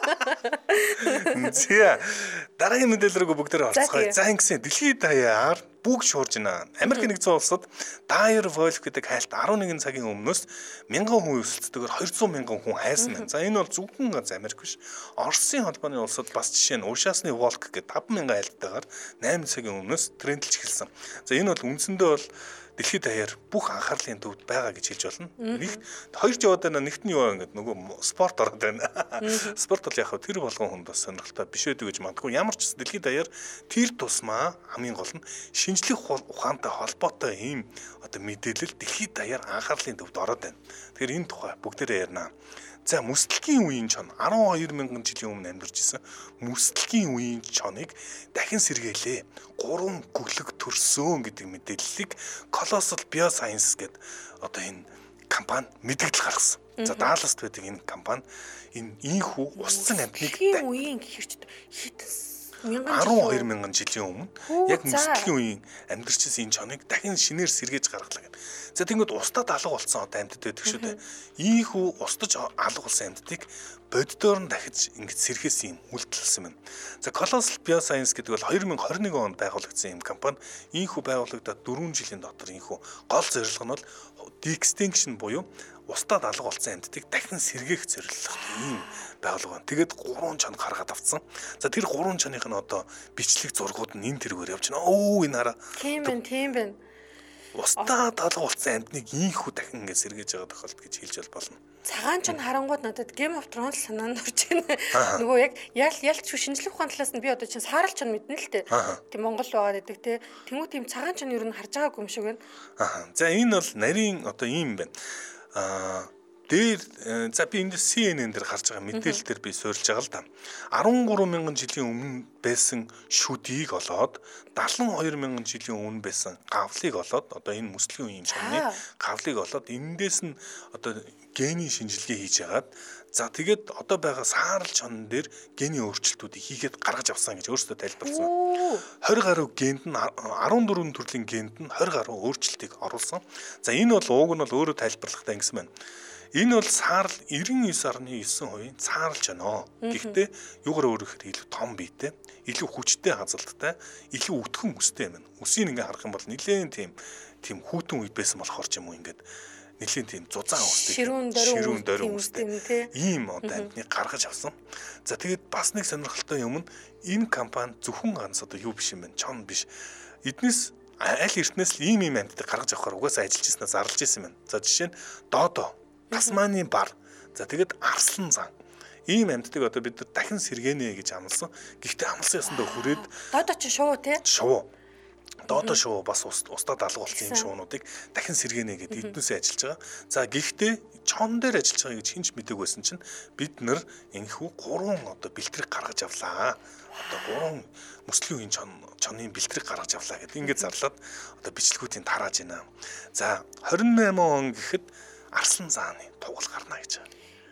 Зя дараагийн мэдээлэл рүү бүгдээр орцгоё. За ингэсэн дэлхийд даяар бүгд шуурж байна. Америк нэгдсэн улсад Dire Wolf гэдэг хайлт 11 цагийн өмнөөс 1000 хүн өсөлттэйгээр 200 мянган хүн хайрсан байна. За энэ бол зөвхөн ганц Америк биш. Оросын холбооны улсад бас жишээ нь Ушаасны Волк гэдэг 5000 хайлттайгаар 8 цагийн өмнөөс трендэлж эхэлсэн. За энэ бол үндсэндээ бол дэлхийд даяар бүх анхаарлын төвд байгаа гэж хэлж болно. Нэгт хоёр жаваад байна. Нэгт нь юу вэ гэдэг нөгөө спорт ороод байна. Спорт бол яг хөө тэр болгон хүнд бас сонирхолтой биш байдаг гэж магадгүй. Ямар ч дэлхийд даяар тэр тусмаа хамгийн гол нь шинжлэх ухаантай холбоотой ийм одоо мэдээлэл дэлхийд даяар анхаарлын төвд ороод байна. Тэгэхээр энэ тухай бүгдээрээ ярина. За мөсдөлгийн үеийн чон 12,000 жилийн өмнө амьдарч исэн мөсдөлгийн үеийн чоныг дахин сэргээлээ. 3 гүлэг төрсөн гэдэг мэдээллийг Colossal Bioscience гэдэг одоо энэ компани мэдээлэл гаргасан. За Далласт байдаг энэ компани энэ ийхүү усцсан амьтныг үеийн гэхэрч хитэн 12,000 жилийн өмнө яг мөсдөлгийн үеийн амьдарч исэн энэ чоныг дахин шинээр сэргээж гаргалаа гэдэг. За тэгвэл устдад алга болсон одоо амьтад байдаг шүү дээ. Ийхүү устдаж алга болсон амьтдыг боддоор нь дахиж ингэж сэргээсэн юм үйлдэлсэн байна. За Colossal Bioscience гэдэг бол 2021 онд байгуулагдсан юм компани. Ийхүү байгуулагдаад 4 жилийн дотор ийхүү гол зорилго нь бол de-extinction буюу устдад алга болсон амьтдыг дахин сэргээх зорилготой ийм байгуулга байна. Тэгээд 3 чон гаргаад авцсан. За тэр 3 чоных нь одоо бичлэг зургууд нь энэ тэргээр явж байна. Энэ хараа. Тийм байна. Устдад алга болсон амьтныг ийхүү дахин ингэ сэргээж байгаа тохиолдол гэж хэлж болно. Цагаан ч харангууд надад Game of Thrones санаанд орж байна. Нөгөө яг ялч шинжлэх ухааны талаас нь би одоо чинь саарал ч мэднэ л дээ. Тийм Монгол байгаад байдаг те. Тэнгүү тийм цагаан ч ер нь харж байгаагүй юм шиг байна. За энэ бол нарийн одоо ийм байна. Дээр за би энд CNN дээр гарч байгаа мэдээлэл дээр би суурилж байгаа л да. 13,000 жилийн өмнө байсан шүдийг олоод 72,000 жилийн өмнө байсан гавлыг олоод одоо энэ мөслийн үеийн чамны гавлыг олоод эндээс нь одоо генийн шинжилгээ хийж агаад за тэгээд одоо байгаа саарал чон дээр генийн өөрчлөлтүүдийг хийгээд гаргаж авсан гэж өөрөөсөө тайлбарласан. 20 гаруй генд нь 14 төрлийн генд нь 20 гаруй өөрчлөлтийг оруулсан. За энэ бол ууг нь бол өөрөө тайлбарлахдаа ингэсэн байна. Энэ бол саарл 99.9% саарл чоноо. Гэхдээ юугаар өөрөөр илүү том биетэй, илүү хүчтэй хазалттай, илүү өтгөн үстэй юм байна. Үсийг ингээ харах юм бол нэлээд тийм хүүтэн үед байсан болохоор ч юм уу ингээд нэлээд тийм зузаан үстэй, ширүүн дөрөө үстэй ийм одоо амьтныг гаргаж авсан. За тэгээд бас нэг сонирхолтой юм нь энэ компани зөвхөн ганц одоо юу биш юм байна, чон биш. Эднээс аль эртнээс л ийм амьтдыг гаргаж авахаар угаасаа ажиллаж ирсэнээ зарлж ирсэн байна. За жишээ нь доодо Тасманы бар. За тэгэд арслан зан. Ийм амьтдыг одоо бид дахин сэргэнэ гэж амласан. Гэхдээ амласан ясандаа хүрээд доодо ч шувуу тий. Шувуу. Доодо шувуу бас устдад алга болсон юм шуунуудыг дахин сэргэнэ гэдэг эднээсээ ажиллаж байгаа. За гэхдээ чон дээр ажиллаж байгаа гэж хинч мэдээг байсан чинь бид нар энэхүү 3 одоо бэлтрэг гаргаж авлаа. Одоо 3 мөслийн үеийн чонын бэлтрэг гаргаж авлаа гэдэг ингээд зарлаад одоо бичлэгүүдийн тарааж байна. За 28 он гэхэд Арслан зааны тугал гарна гэж байна.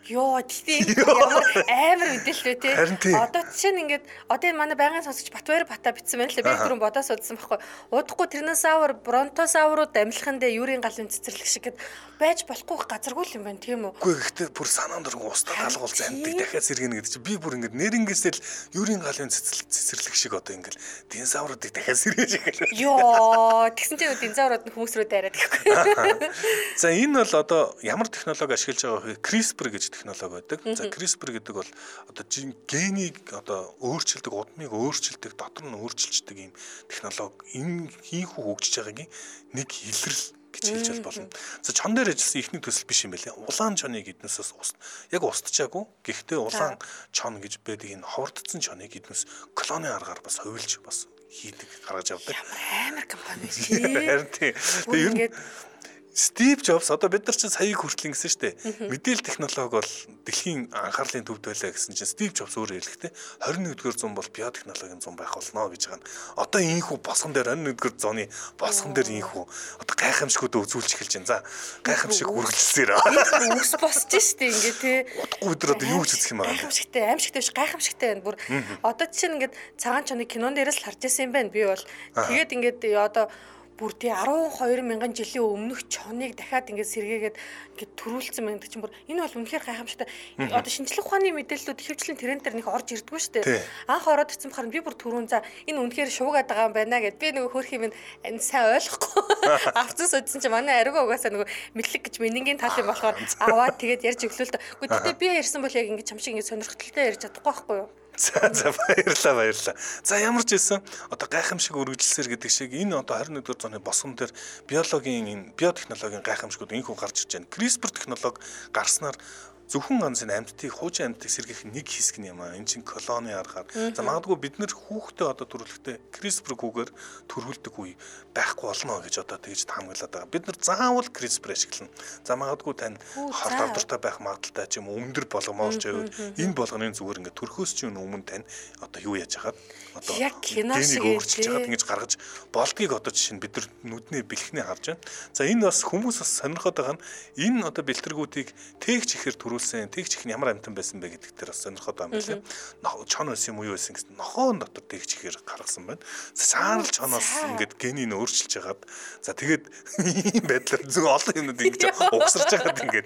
Йоо тэгтээ ямар амар мэдээлэл үү те. Харин тий. Одоо жишээ нь ингээд одоо энэ манай байнгын сонсогч Батбаяр Бата битсэн байна л би түрүүн бодоо судсан байхгүй. Удахгүй тирносавр, бронтосаврууд амилхандаа юурийн галын цэцэрлэг шиг гэд байж болохгүй газаргүй юм байна тийм үү? Үгүй гэхдээ бүр санаанд дөрөнгө устдад алгуулсан амтыг дахиад сэргэнэ гэдэг чинь би бүр ингээд нэрнгээсэл юурийн галын цэцэрлэг шиг одоо ингээд динозавруудыг дахиад сэргээж эхэлв. Йоо тэгсэн чинь динозаврууд нь хүмүүс рүү дайраад гэхгүй. За энэ бол одоо ямар технологи ашиглаж байгаа вэ? CRISPR гэж технологи байдаг. За CRISPR гэдэг бол одоо генийг одоо өөрчилдөг, удмыг өөрчилдөг, дотор нь өөрчилждэг ийм технологи энэ хийхүү хөгжиж байгаагийн нэг илрэл гэж хэлж болно. За чон дээр ажилласан ихний төсөл биш юм байлээ. Улаан чоныг эднээсээс яг устчаагүй. Гэхдээ улаан чон гэж байдаг энэ ховордсон чоныг эднээс клоны аргаар бас хувилж бас хийдэг гаргаж авдаг. Амар компани шүү. Харин тийм. Тэгээ ер нь Стив Джобс одоо бид нар чинь саяыг хүртэл ингэсэн шүү дээ. Мэдээлэл технологи бол дэлхийн анхаарлын төвд байлаа гэсэн чинь Стив Джобс өөрөө хэлэхдээ 21-р зуун бол биотехнологийн зуун байх болно гэж байгаа нь. Одоо ийхүү босгон дээр 21-р зууны босгон дээр ийхүү одоо гайхамшигуудаа үзүүлж эхэлж байна. За гайхамшиг үргэлжлүүлсээр. Ус босч шүү дээ ингээ тий. Удахгүй өдөр одоо юу гэж үзэх юм аа. Гайхамшигтай, аимшигтай биш гайхамшигтай байна. Бүр одоо чинь ингээд цагаан чоныг кинон дээрээс л харж байсан юм байна. Би бол тэгээд ингээд одоо бүр тий 12 мянган жилийн өмнөх чоныг дахиад ингээд сэргээгээд ингээд төрүүлсэн байна гэдэг чинь бүр энэ бол үнэхээр гайхамшигтай. Одоо шинжлэх ухааны мэдээллүүд ихэвчлэн трендээр нэг орж ирдэггүй шүү дээ. Анх ороод ирсэн бахаар би бүр түрүүн за энэ үнэхээр шуугаад байгаа юм байна гэд би нөгөө хөөх юм энэ сайн ойлгохгүй. Авцсан суудсан чинь манай ариугаа угаасаа нөгөө мэдлэг гэж менингийн тал юм болохоор аваад тэгээд ярьж өглөөл. Гэхдээ би ярьсан бол яг ингээд чам шиг ингээд сонирхолтой ярьж чадахгүй байхгүй юу? За баярлалаа. За ямар ч байсан одоо гайхамшиг үргэлжилсээр гэдэг шиг энэ одоо 21-р зууны босгон дээр биологийн энэ биотехнологийн гайхамшигуд инхүү гарч ирж байна. CRISPR технологи гарснаар зөвхөн ганц энэ амьтдыг хуужин амьтдыг сэргийх нэг хэсэг юм аа. Энэ чинь колоны аргаар. За магадгүй бид нэр хүүхдээ одоо төрүүлэхдээ CRISPR-гүйгээр төрүүлдэг үе байхгүй болно гэж одоо тэгж таамаглаад байгаа. Бид нар заавал CRISPR ашиглана. За магадгүй тань хорт алдартай байх магадaltaй ч юм өндөр болгомоорч байвал энэ болгоны зүгээр ингээд төрхөөс ч өмнө тань одоо юу яаж хагаад одоо генийг өөрчилж хагаад ингэж гаргаж болдгийг одоо жишээ нь бид нар нүднээ бэлхнээ харж байна. За энэ бас хүмүүс бас сонирхоод байгаа нь энэ одоо бэлтэргүүдийг тээгч ихээр тэгч их ямар амтан байсан бэ гэдэг дээр бас сонирхоод байгаа юм лээ. Чон байсан юм уу юу байсан гэсэн нохоон дотор тэгч ихээр гаргасан байна. Саарл чоноос ингээд генийг өөрчилж хагаад за тэгээд ийм байдлаар зөв олон юмнууд ингэж угсарч хагаад ингээд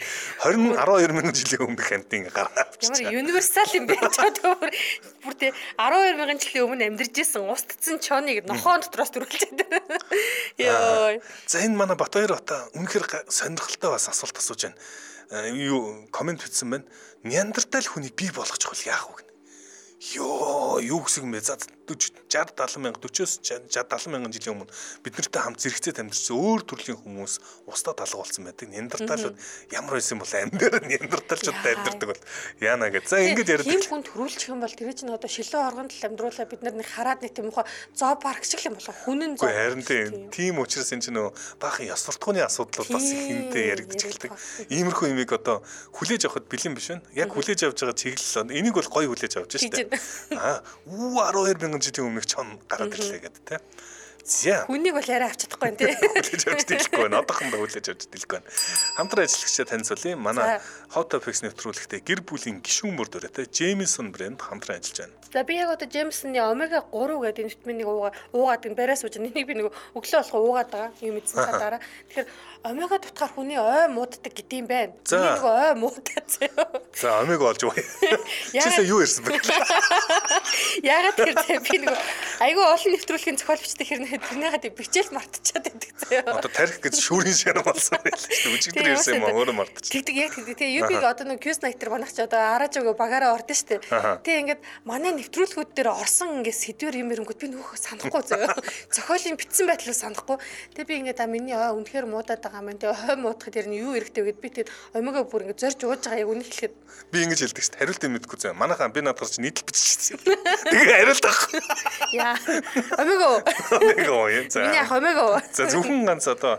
12 мянган жилийн өмнөх амтын гаргаад авчихсан. Ямар универсал юм бэ? Бүр тэ 12 мянган жилийн өмнө амьдарч исэн устдсан чоныг нохоон дотроос төрүүлж чадсан. Йоо. За энэ манай Батбаяр Бата үнэхээр сонирхолтой бас асуулт асууж байна. Юу комент бичсэн байна. Неандертал хүнийг бий болгочих бол яах вэ гэнэ. Йоо, юу гэсэн юм бэ? За 60 70 мянга 40-оос 60 70 мянган жилийн өмнө бид нартай хамт зэрэгцээ амьдарч өөр төрлийн хүмүүс устдад алга болсон байдаг. Неандерталууд ямар байсан бол амьдаар неандерталчуудтай амьдардаг бол яана гэж. За ингэж яриад. Тийм хүн төрүүлчих юм бол тэр чинь одоо шилэн оргонд л амьдруулаа бид нар нэг хараад нэг тийм ухаа зоо парк шиг юм болоо хүнэн зоо. Харин тийм учраас энэ чинь нөгөө баахан ёс суртахууны асуудлууд бас их хэмтэй яригдчих эхэлдэг. Иймэрхүү юмыг одоо хүлээж авахд бэлэн биш байна. Яг хүлээж авж байгаа чиглэл энийг бол гоё хүлээж авч штэ. 12 мянган жилийн өмнөх чон гараад ирлээ гэдэг те. За. Хүнийг бол арай авч чадахгүй нэ. Хүлээж авч дийлэхгүй байна. Одоохондоо хүлээж авч дийлэхгүй байна. Хамтран ажиллагчаа танилцуулъя. Манай Hot Topics нэвтрүүлэгтээ гэр бүлийн гишүүн бүр дөрөтэй Jameson брэнд хамтран ажиллаж байна. За би яг одоо Jameson-ы омега 3 гэдэг витаминыг уугаад энэ бариас ууж энийг би нэг өглөө болохоо уугаад байгаа. Юм эзэн дараа. Тэгэхээр омега дутгаар хүний ой мууддаг гэдэм байна. Би нэг ой муудаад заяа. За омега олж уу. Чисээ юу ярьсан бэ? Яагаад тэгэхээр би нэг айгүй олон нэвтрүүлгийн зохиолчтой хэрнээ тэрнийхээ бичээл мартчихад байдаг заяа. Одоо тарих гэж шүүрийн шар болсон байл шүү дээ. Өчигдөр ярьсан юм өөрөө мартчих. Тэгдэг яг тэгдэг. Тэгээ юбиг одоо нэг Q Night-ээр банагч одоо араажгаа багаараа ордон шүү дээ. Тэгээ ингээд манай нэвтрүүлгүүд дээр орсон ингээд сэдвэр юм эрэнгүүд би нөхөө санахгүй заяа. Зохиолын бичсэн байдлаа санахгүй. Тэгээ би ингээд миний ой үнэхээр муудаад байгаа юм. Тэгээ хой муудахад ер нь юу эрэхтэй гэд би тэгээд омега бүр ингээд зорж ууж байгаа яг үнийг хэлэхэд би ингэж хэлдэг шүү дээ. Хариултыг мэдгүй заяа. Манайхаа би надгаар чи нийтлэл биччихсэн. Тэгээ хариулт авах. Яа. Омега Омега уу. За. Миний ах омега уу. За зөвхөн ганц одоо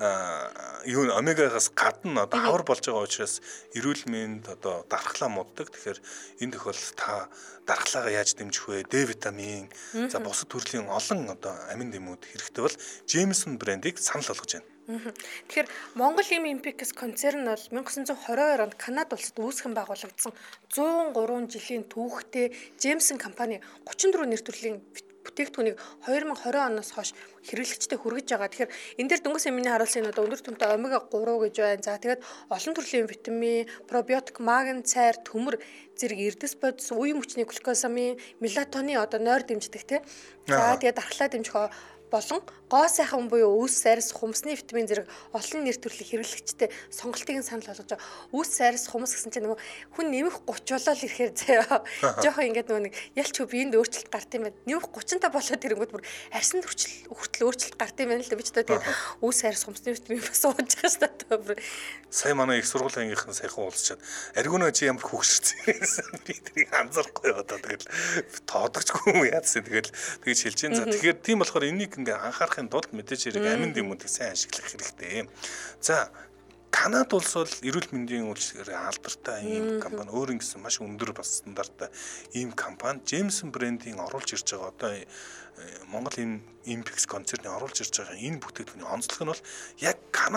юу омегагаас гадна одоо хавар болж байгаа учраас эрүүл мэнд одоо дархлаа мууддаг. Тэгэхээр энэ тохиолдолд та дархлаагаа яаж дэмжих вэ? Д витамин, за бусад төрлийн олон одоо амин дэмүүд хэрэгтэй бол Jameson брендийг санал болгож байна. Тэгэхээр Монгол Импикс концерн бол 1922 онд Канада улсад үүсгэн байгуулагдсан 103 жилийн түүхтэй Jameson компани 34 нэр төрлийн бүтээгдэхүүнийг 2020 оноос хойш хэрэглэгчдэд хүргэж байгаа. Тэгэхээр энэ дээр дөнгөж миний харуулсан энэ одоо өндөр түвшинтэй омега 3 гэж байна. За тэгээд олон төрлийн витамин, пробиотик, магний, цайр, төмөр зэрэг эрдэс бодис, үе мөчний глюкозамин, мелатонин одоо нойр дэмждэг тий. За тэгээд дархлаа дэмжих болон гоо сайхан буюу үс сарис хумсны витамин зэрэг олон нэр төрлийн хэрэглэгчтэй сонголтыг санал болгож байгаа. Үс сарис хумс гэсэн чинь нөгөө хүн нэмэх 30 болол ирэхээр заяа. Жохон ингээд нөгөө нэг ялч хөв биеинд өөрчлөлт гарт юм байна. Нэмэх 30-та болоод ирэнгүүт бүр арьсан хүртэл өөрчлөлт гарт юм байна л да. Би ч одоо тэгээд үс сарис хумсны витамин бас ууж байгаа шүү дээ. Сая манай их сургуулийн ангийнхан сайхан уулзчаад аргунаа чи ямар хөвгшөрсөн юм би тэрийг анзаарахгүй одоо тэгэл тоодогчгүй юм яадсан тэгэл тэгж хэлж дээ. За тэгэхээр тийм болохоор энийг ингээ анхаарахын тулд мэдээж хэрэг амин дэмүүдийг сайн ашиглах хэрэгтэй. За Канада улс бол эрүүл мэндийн үйлчилгээгээр алдартай ийм компани, өөр ингэсэн маш өндөр бас стандарттай ийм компани Jameson брендийн оруулж ирж байгаа одоо Монгол Импикс концерны оруулж ирж байгаа энэ бүтээгдэхүүний онцлог нь бол яг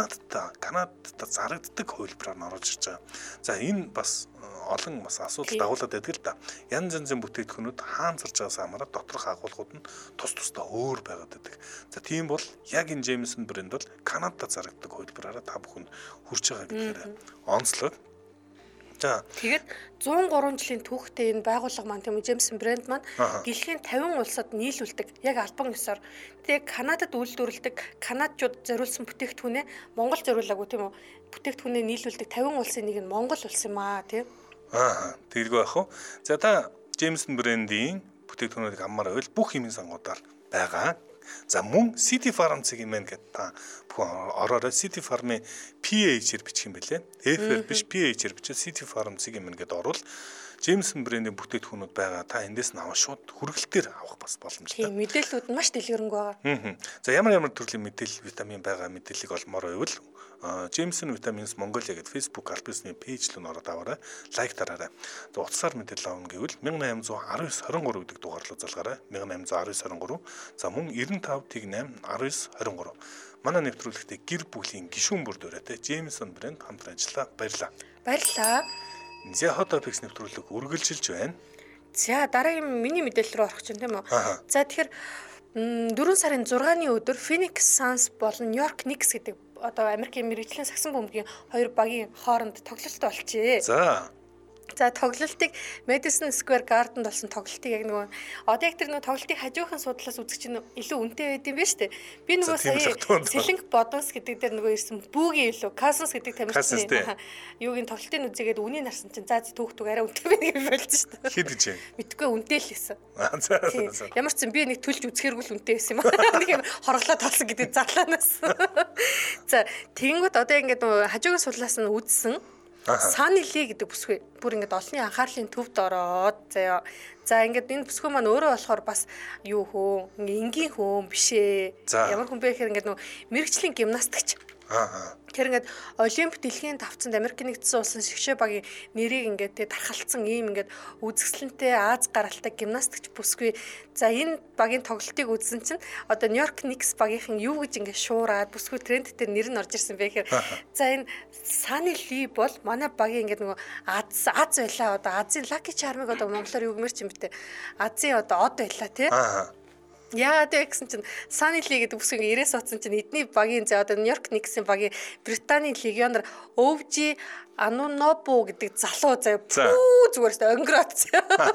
Канадад зарагддаг хувилбараар нь оруулж ирж байгаа. За энэ бас олон бас асуудал дагуулад байдаг л да. Янз янзын бүтээгдэхүүнүүд хаан зарж байгаас хамаарат доторх агуулгууд нь тусдаа өөр байгаад байдаг. За тийм бол яг энэ Jameson брэнд бол Канадад зарагддаг хувилбараараа та бүхэнд хүрч байгаа гэдгээр онцлог. За тэгээд 103 жилийн түүхтэй энэ байгууллага маань тийм үү Jameson брэнд маань дэлхийн 50 улсад нийлүүлдэг яг албан ёсоор. Тэгээд Канадад үйлдвэрлэдэг канадчууд зориулсан бүтээгдэхүүнээ Монгол зориулаагүй тийм үү бүтээгдэхүүнээ нийлүүлдэг 50 улсын нэг нь Монгол улс юм аа тийм. Тэгэлгүй яах вэ? За та Jameson брендийн бүтээгдэхүүнүүдийг аммаар байвал бүх хэмжээ сангуудаар байгаа. За мөн City Farm-ийн мэн гэдэг та бүхэн ороорой City Farm-ын PH-ээр бичих юм бэлээ. F-ээр биш PH-ээр бичээ City Farm-ийн мэн гэдэг орвол Jameson брендийн бүтээгдэхүүнүүд байгаа. Та эндээс нь авах шууд хүргэлтээр авах бас боломжтой. Тийм мэдээллүүд нь маш дэлгэрэнгүй байгаа. За ямар төрлийн мэдээлэл витамин байгаа мэдээллийг олмоор байвал Jameson Vitamins Mongolia гэдэг Facebook аль бисны пэйж рүү ороод аваарай. Лайк дараарай. За утсаар мэдээлэл авах гэвэл 1819 23 гэдэг дугаар руу залгаарай. 1819 23. За мөн 95-8 19 23. Манай нэвтрүүлэгтээ гэр бүлийн гишүүн бүр дөрөөтэй Jameson брэнд хамтран ажиллаа. Баярлалаа. Баярлалаа. За Hot Topics нэвтрүүлэг үргэлжилж байна. За дараагийн миний мэдээлэл рүү орох чинь тийм үү? За тэгэхээр 4 сарын 6-ны өдөр Phoenix Suns болон New York Knicks гэдэг одоо Америкийн мэргэжлийн сагсан бөмбөгийн хоёр багийн хооронд тоглолт болчихъя. За тоглолтыг Madison Square Garden-д болсон тоглолтыг яг нөгөө одоо яг тэр нөгөө тоглолтыг хажуухан судлаас үзэх чинь илүү үнэтэй байд юм байна шүү дээ. Би нөгөө сая Сэлэнг Бодонс гэдэг дээр нөгөө ирсэн Бүүгийн илүү Cousins гэдэг тамирчны юугийн тоглолтын үзээгээд үнийн нарсан чинь за түүхтүг арай үнэтэй байна гэж болсон шүү дээ. Хэд гэж юм? Мэдгүй үнэтэй л байсан. Ямар ч юм би нэг төлж үзэхэргүй л үнэтэй байсан юм аа. Нэг юм хорглоо толсон гэдэг зарлаанаас. За тэгэнгүүт одоо ингээд нөгөө хажуугийн судлаас нь үзсэн Sunny Lee гэдэг бүсгүй бүр ингээд олонний анхаарлын төвд ороод заяа. За ингээд энэ бүсгүй маань өөрөө болохоор бас юу хөө энгийн хөөн бишээ. Ямар хүн бэ гэхээр ингээд нөө мэрэгчлийн гимнастикч. Тэр ингээд Олимп дэлхийн давцанд Америк нэгдсэн улсын шигшээ багийн нэрийг ингээд дархалцсан ийм ингээд үзэсгэлэнтэй Аз гаралтай гимнастикч бүсгүй. За энэ багийн тоглолтыг үзсэн чинь одоо Нью-Йорк Никс багийнхан юу гэж ингээд шуураад бүсгүй тренд дээр нэр нь орж ирсэн бэ гэхээр за энэ Sunny Lee бол манай багийн ингээд нөгөө Аз байлаа одоо Азийн Lucky Charm-ыг одоо монголоор юу гэмэр ч юм битээ. Азийн одоо од байлаа тий. Яа тэгсэн чинь Sunny Lee гэдэг бүсгүй ирээс утсан чинь эдний багийн за одоо Нью-Йорк Никсийн багийн Британий легионер Овжи Анунобу гэдэг залуу заяа зүгээрс өнгөрөөц.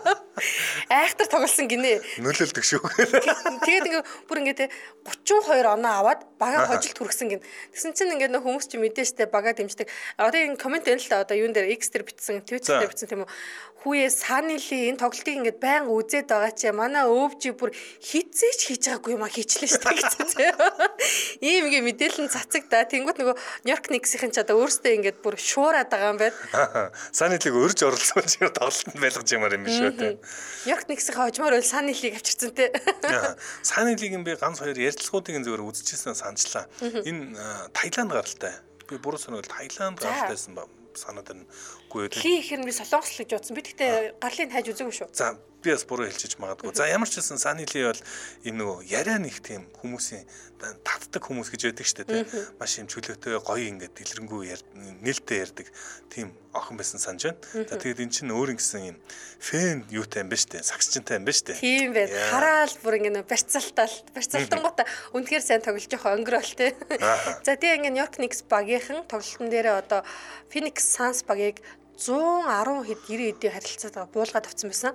Айхтар тоглосон гинэ. Нөлөөлдөг шүү. Тэгээд ингээ бүр ингээ 32 оноо аваад бага хожилт хүргэсэн гин. Тэгсэн чинь ингээ нөх хүмүүс ч мэдээжтэй бага дэмждэг. Одоо энэ комент энэ л та одоо юун дээр X дээр бичсэн, Twitter дээр бичсэн тийм үү. хүүе Санилийн энэ тоглолтыг ингээд байнга үзээд байгаа чи манай өвчи бүр хизээч хийж байгаагүй юм а хийчлээ шүү дээ гэсэн. Ийм ингээ мэдээлэл нь цацагда. Тэнгүүт нөгөө Нью-Йорк Никсийн ч одоо өөртөө ингээд бүр шуураад байгаа юм байна. Санилыг өрж оролцсон чинь тоглолтод байлгаж юмар юм биш үү те. Нью-Йорк Никсийн хожмоор бол Санилыг авчирсан те. Санилыг би ганц хоёр ярилцлагуудыг зөвөр үзчихсэн санчлаа. Энэ Таиланд гаралтай. Би буруу санавал Таиланд гаралтайсан ба санаад байна. Үгүй ээ. Хий ихэр би Солонгос л гэж бодсон. Би тэгтээ гарлын хайж үзээгүй шүү. За би бас буруу хэлчихэж магадгүй. За ямар ч хэлсэн Санили бол энэ нөгөө яриа нэг тийм хүмүүсийн татдаг хүмүүс гэж байдаг шүү дээ тийм. Маш юм чөлөөтэй гоё ингээд дэлгэрэнгүй нээлттэй ярьдаг тийм охин байсан санаж байна. За тэгээд эн чинь өөр ингэсэн юм фэн юутай юм ба штэ. Сагсчинтай юм ба штэ. Тийм байд. Хараал бүр ингээд барьцалтангуудаа үнэхээр сайн тоглож байгаа өнгөрөөл тийм. За тэгээ ингээд Нью-Йорк Никс багийнхан тоглолтын дээрээ одоо Phoenix Suns багийг 110 хэд 90 эдийн харилцаагаа буулгаад авсан байсан.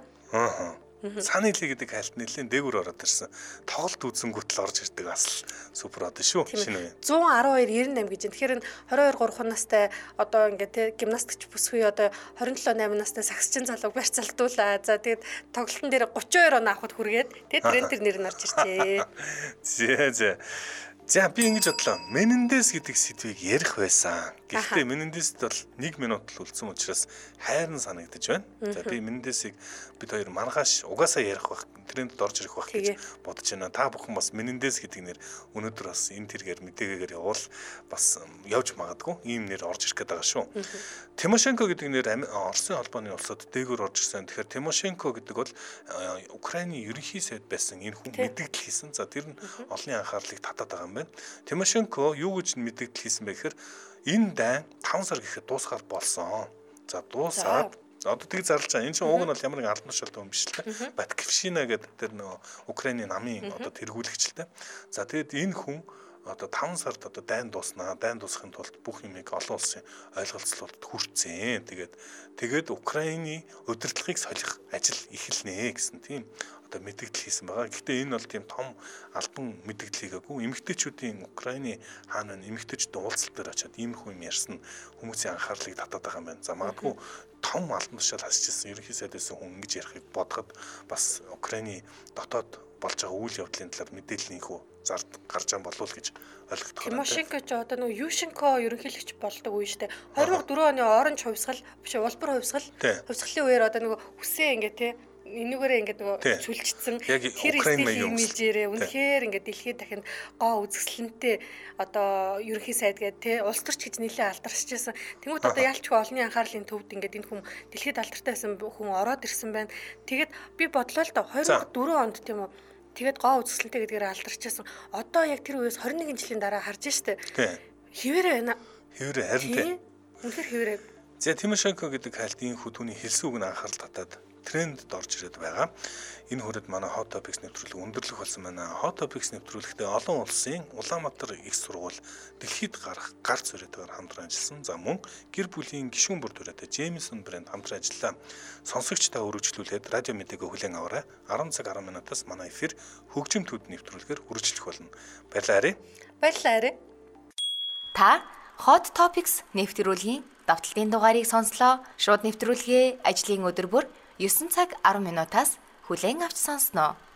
Санили гэдэг хайлт нэлийн дээгүүр ороод ирсэн. Тоглолт үзэнгүүт л орж ирдэг бас супер од шүү. Шинэ үе. 112 98 гэж. Тэгэхээр 22 3 настай одоо ингээд гимнастикч бүсгүй одоо 27 8 настай сагсчин залууг барьцаалтуулаа. За тэгээд тоглолтын дээр 32 он авахд хүргээд тэгээд тренер нэр нь орж ирчээ. Зэ. За би ингэж бодлоо. Менендес гэдэг сэдвийг ярих байсан. Гэхдээ Менендест бол 1 минут л үлдсэн учраас хайрн санагдаж байна. За би Менендесийг бид хоёр маргааш угаасаа ярих байх, трендэд орж ирэх байх гэж бодож байна. Та бүхэн бас Менендес гэдэг нэр өнөөдөр бас энэ тэргээр мэдээгээр явуул бас явж магадгүй. Ийм нэр орж ирэх гээд байгаа шүү. Тимошенко гэдэг нэр Оросын холбооны улсад дээгүүр орж ирсэн. Тэгэхээр Тимошенко гэдэг бол Украиний ерөнхий сайд байсан энэ хүн мэдээлэл хийсэн. За тэр нь олонний анхаарлыг татаад байгаа юм байна. Тимошенко юу гэж мэдээлэл хийсэн бэ гэхээр энэ дайн 5 сар гэхэд дуусгаар болсон. За дуусаад одоо тийг зарлж байгаа. Энэ чинь уг нь бол ямар нэгэн албан тушаалтай хүн биш л дээ. Баткившина гэдэг тэр нөгөө Украиний намын одоо тэргүүлэгч л дээ. За тэгэд энэ хүн одоо 5 сард одоо дайн дууснаа. Дайн дуусахын тулд бүх юмыг олон улсын ойлголцлолд хүртсэн. Тэгээд Украиний удирдлагыг солих ажил эхэлнэ гэсэн тийм мэдээлэл хийсэн байгаа. Гэхдээ энэ бол тийм том албан мэдээлэл хийгээгүй. Эмэгтэйчүүдийн Украины хаана эмэгтэйчүүд уулзалт дээр очиад иймэрхүү юм ярьсан хүмүүсийн анхаарлыг татаад байгаа юм байна. За магадгүй том албан тушаал хасчихсан ерөнхий сайд байсан хүн ингэж ярихыг бодоход бас Украины дотоод болж байгаа үйл явдлын талаар мэдээлэл нөхөө зард гарч байгаа болов уу гэж ойлгох байна. Тимошенко ч одоо нөгөө Юшенко ерөнхийлөгч болдог үе штэ. 2004 оны оронч хувьсгал биш улбар хувьсгалын үеэр одоо нөгөө хүсээ ингээ те энүүгээрээ ингээд нөгөө сүлжчихсэн тэр стилийн имижээрээ үнэхээр ингээд дэлхийд дахинд гоо үзэсгэлэнтэй одоо ерөнхий сайд гэдэг те улс төрч гэж нэлээд алдаршижсэн. Тэнгүүд одоо ялчгүй олонний анхаарлын төвд ингээд энэ хүн дэлхийд алдартай байсан хүн ороод ирсэн байна. Тэгээд би бодлоо л да 2004 онд тийм үү. Тэгээд гоо үзэсгэлэнтэй гэдгээр алдарчсан. Одоо яг тэр үеэс 21 жилийн дараа харж штэ. Хിവэрэ байна. Хിവэрэ харин те. Үнэхээр хിവэрэ. За Тимошенко гэдэг хайлтын хүү түүний хэлсэн үг нь анхаарал татаад трендд орж ирээд байгаа. Энэ хүрээд манай Hot Topics нэвтрүүлэг өндөрлөх болсон байна. Hot Topics нэвтрүүлэгтээ олон улсын Улаанбаатар их сургууль дэлхийд гарах гар цорьтойгоор хамтран ажилласан. За мөн гэр бүлийн гишүүн бүр дүрээтэй Jameson брэнд хамтран ажиллаа. Сонсогчдаа өргөжлүүлээд радио мэдээгээ хүлээн аваарай. 10 цаг 10 минутаас манай эфир хөгжим төд нэвтрүүлгээр үргэлжлэх болно. Баярлалаа. Баярлалаа. Та Hot Topics нэвтрүүлгийн давталтын дугаарыг сонслоо. Шууд нэвтрүүлгээ ажлын өдөр бүр 9 цаг 10 минутаас хүлээн авч сонсноо.